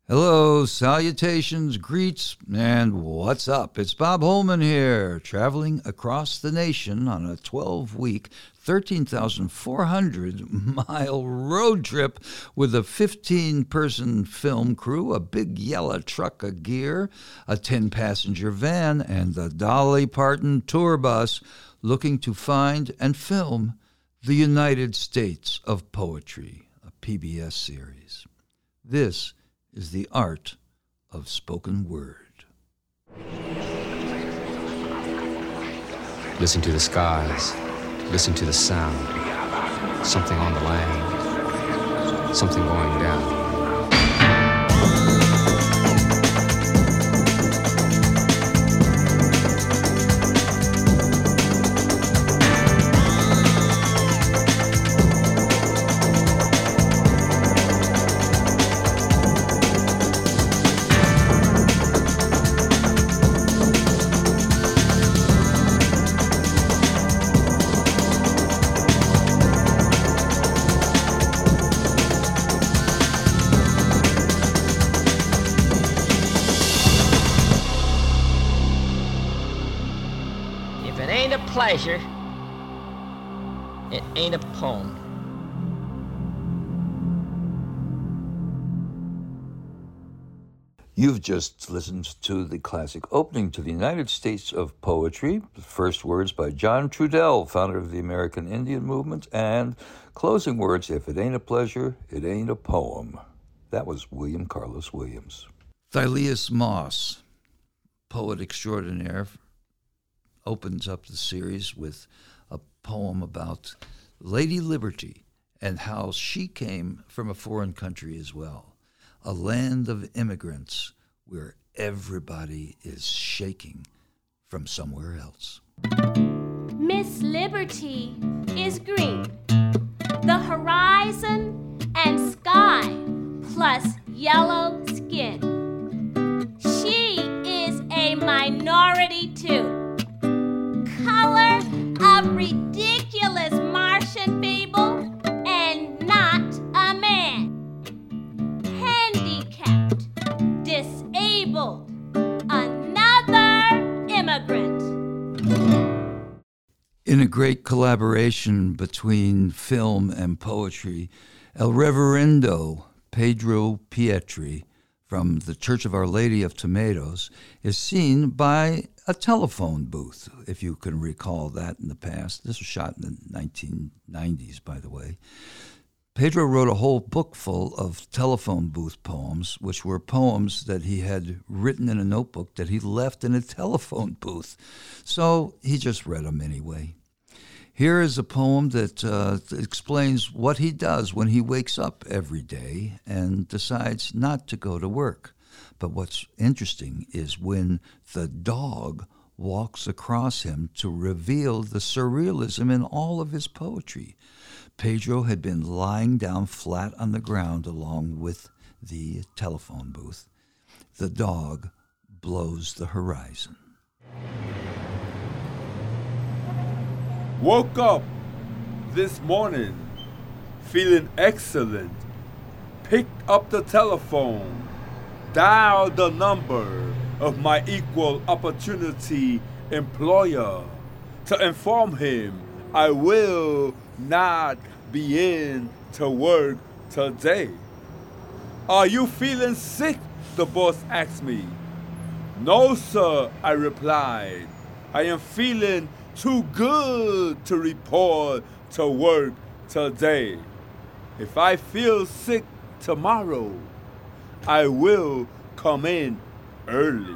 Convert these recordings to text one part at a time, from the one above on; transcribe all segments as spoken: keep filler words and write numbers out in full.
Hello, salutations, greets, and what's up? It's Bob Holman here, traveling across the nation on a twelve-week, thirteen thousand four hundred mile road trip with a fifteen-person film crew, a big yellow truck of gear, a ten-passenger van, and the Dolly Parton tour bus, looking to find and film the United States of Poetry, a P B S series. This is the art of spoken word. Listen to the skies, listen to the sound. Something on the land, something going down. Pleasure, it ain't a poem. You've just listened to the classic opening to the United States of Poetry, the first words by John Trudell, founder of the American Indian Movement, and closing words, if it ain't a pleasure, it ain't a poem. That was William Carlos Williams. Thylias Moss, poet extraordinaire, opens up the series with a poem about Lady Liberty and how she came from a foreign country as well, a land of immigrants where everybody is shaking from somewhere else. Miss Liberty is green, the horizon and sky plus yellow skin. She is a minority too. Color of ridiculous Martian fable and not a man. Handicapped, disabled, another immigrant. In a great collaboration between film and poetry, El Reverendo Pedro Pietri from the Church of Our Lady of Tomatoes is seen by a telephone booth, if you can recall that in the past. This was shot in the nineteen nineties, by the way. Pedro wrote a whole book full of telephone booth poems, which were poems that he had written in a notebook that he left in a telephone booth. So he just read them anyway. Here is a poem that uh, explains what he does when he wakes up every day and decides not to go to work. But what's interesting is when the dog walks across him to reveal the surrealism in all of his poetry. Pedro had been lying down flat on the ground along with the telephone booth. The dog blows the horizon. Woke up this morning feeling excellent. Picked up the telephone. Dial the number of my equal opportunity employer to inform him I will not be in to work today. Are you feeling sick? The boss asked me. No, sir, I replied. I am feeling too good to report to work today. If I feel sick tomorrow, I will come in early.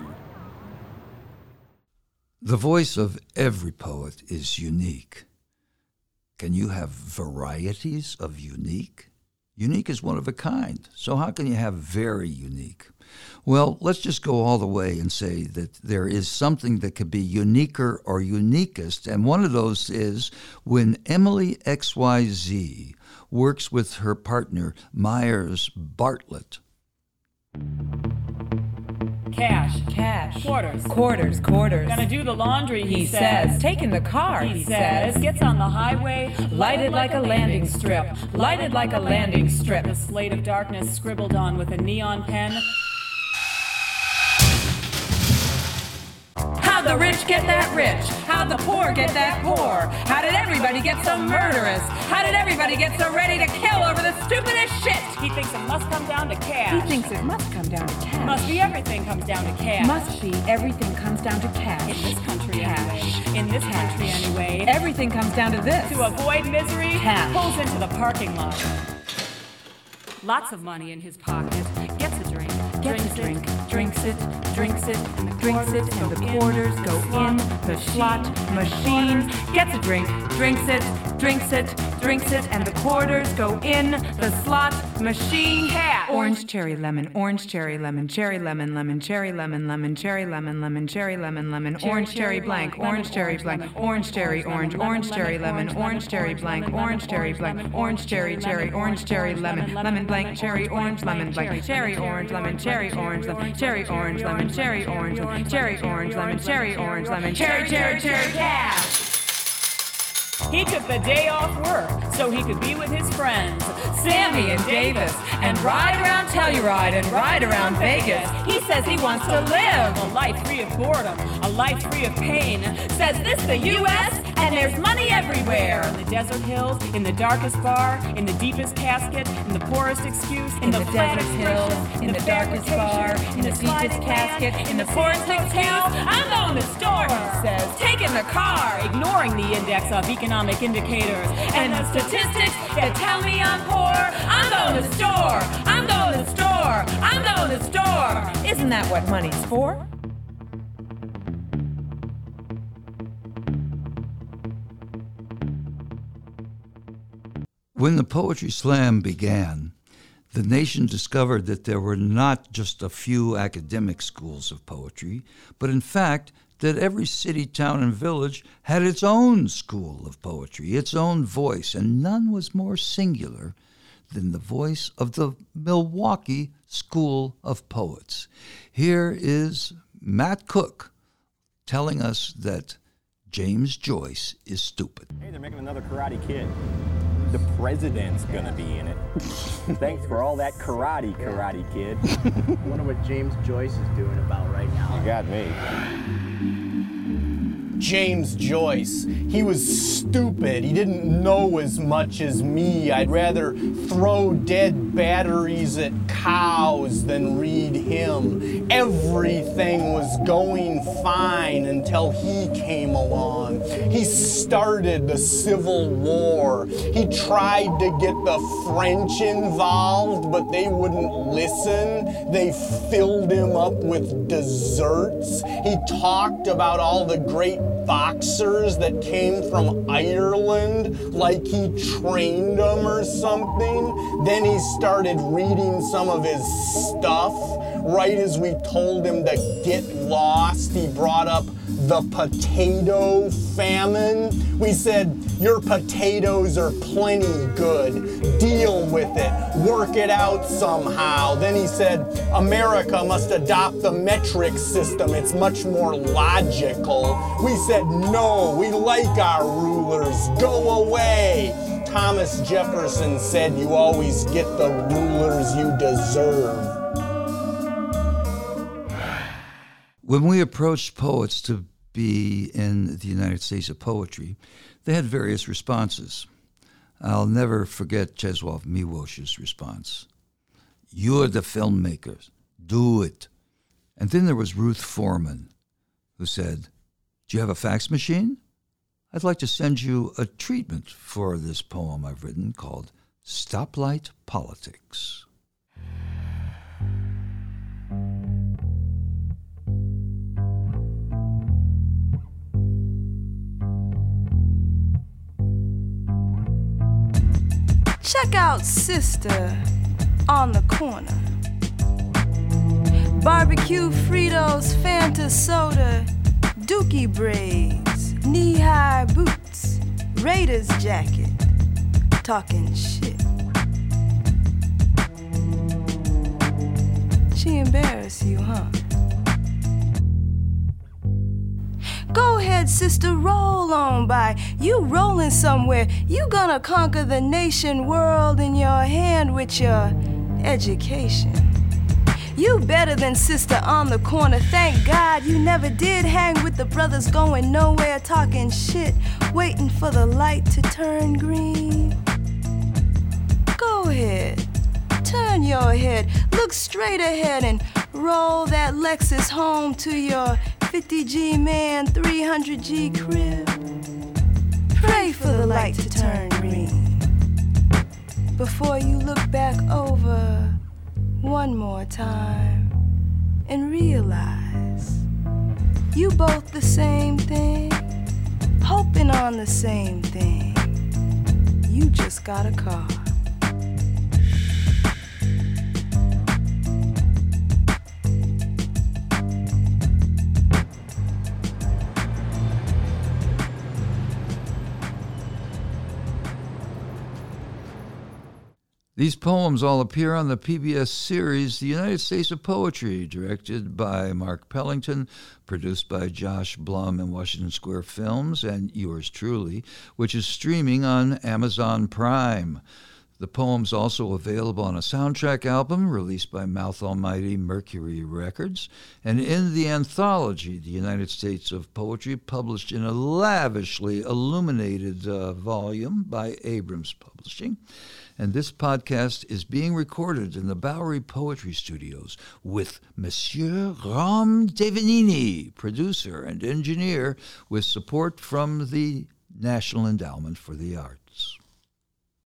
The voice of every poet is unique. Can you have varieties of unique? Unique is one of a kind, so how can you have very unique? Well, let's just go all the way and say that there is something that could be uniquer or uniquest, and one of those is when Emily X Y Z works with her partner, Myers Bartlett. Cash. Cash. Quarters. Quarters, quarters. Gonna do the laundry, he, He says. says. Taking the car, He he says. says. Gets on the highway. Lighted like a landing strip. Lighted like a landing strip. The slate of darkness scribbled on with a neon pen. How the rich get that rich? How the poor get that poor? How did everybody get so murderous? How did everybody get so ready to kill over the stupidest shit? He thinks it must come down to cash. He thinks it must come down to cash. Must be everything comes down to cash. Must be everything comes down to cash. In this country Cash. anyway. In this Cash. country anyway. Everything comes down to this. To avoid misery, Cash. pulls into the parking lot. Lots of money in his pocket. Gets a drink. Gets drinks a drink, it. drinks it, drinks it, And the drinks it, quarters and the go in quarters the go slot in the slot machine. Gets a drink, drinks it, drinks it, drinks it, and the quarters go in the slot machine. Cash. Orange, cherry, lemon, orange, cherry, lemon, cherry, lemon, lemon, cherry, lemon, lemon, cherry, lemon, lemon, cherry, lemon, lemon, orange, cherry, blank, orange, cherry, blank, orange, cherry, orange, orange, cherry, lemon, orange, cherry, blank, orange, cherry, blank, orange, cherry, cherry, orange, cherry, lemon, lemon, blank, cherry, orange, lemon, blank, cherry, orange, lemon, cherry, orange, lemon, cherry, orange, lemon, cherry, orange, lemon, cherry, orange, lemon, cherry, orange, lemon, cherry, cherry, cherry, cash. He took the day off work so he could be with his friends, Sammy and Davis, and ride around Telluride and ride around Vegas. He says he wants to live a life free of boredom, a life free of pain. Says this the U S and there's money everywhere. In the desert hills, in the darkest bar, in the deepest casket, in the poorest excuse, in, In the, the flat desert hills, expression, in the darkest bar, in the deepest casket, in the poorest excuse. I'm going to store, he says, taking the car, ignoring the index of economic indicators and the statistics that tell me I'm poor. I'm going to store, I'm going to store, I'm going to store. Isn't that what money's for? When the Poetry Slam began, the nation discovered that there were not just a few academic schools of poetry, but in fact that every city, town, and village had its own school of poetry, its own voice, and none was more singular than the voice of the Milwaukee School of Poets. Here is Matt Cook telling us that James Joyce is stupid. Hey, they're making another Karate Kid. The president's gonna be in it. Thanks for all that karate, Karate Kid. I wonder what James Joyce is doing about right now. You got me. James Joyce. He was stupid. He didn't know as much as me. I'd rather throw dead batteries at cows than read him. Everything was going fine until he came along. He started the Civil War. He tried to get the French involved, but they wouldn't listen. They filled him up with desserts. He talked about all the great boxers that came from Ireland, like he trained them or something. Then he started reading some of his stuff. Right as we told him to get lost, he brought up the potato famine. We said, your potatoes are plenty good. Deal with it. Work it out somehow. Then he said, America must adopt the metric system. It's much more logical. We said, no, we like our rulers. Go away. Thomas Jefferson said, you always get the rulers you deserve. When we approached poets to be in the United States of Poetry, they had various responses. I'll never forget Czesław Miłosz's response. You're the filmmakers. Do it. And then there was Ruth Foreman, who said, do you have a fax machine? I'd like to send you a treatment for this poem I've written called Stoplight Politics. Check out Sister on the corner. Barbecue Fritos, Fanta soda, dookie braids, knee-high boots, Raiders jacket, talking shit. She embarrass you, huh? Go ahead, sister, roll on by. You rolling somewhere. You gonna conquer the nation world in your hand with your education. You better than sister on the corner. Thank God you never did hang with the brothers going nowhere, talking shit, waiting for the light to turn green. Go ahead, turn your head, look straight ahead and roll that Lexus home to your fifty G man, three hundred G crib. Pray for the light to turn green before you look back over one more time and realize you both the same thing, hoping on the same thing. You just got a car. These poems all appear on the P B S series The United States of Poetry, directed by Mark Pellington, produced by Josh Blum and Washington Square Films, and yours truly, which is streaming on Amazon Prime. The poem's also available on a soundtrack album released by Mouth Almighty Mercury Records, and in the anthology, The United States of Poetry, published in a lavishly illuminated uh, volume by Abrams Publishing. And this podcast is being recorded in the Bowery Poetry Studios with Monsieur Ram Devanini, producer and engineer, with support from the National Endowment for the Arts.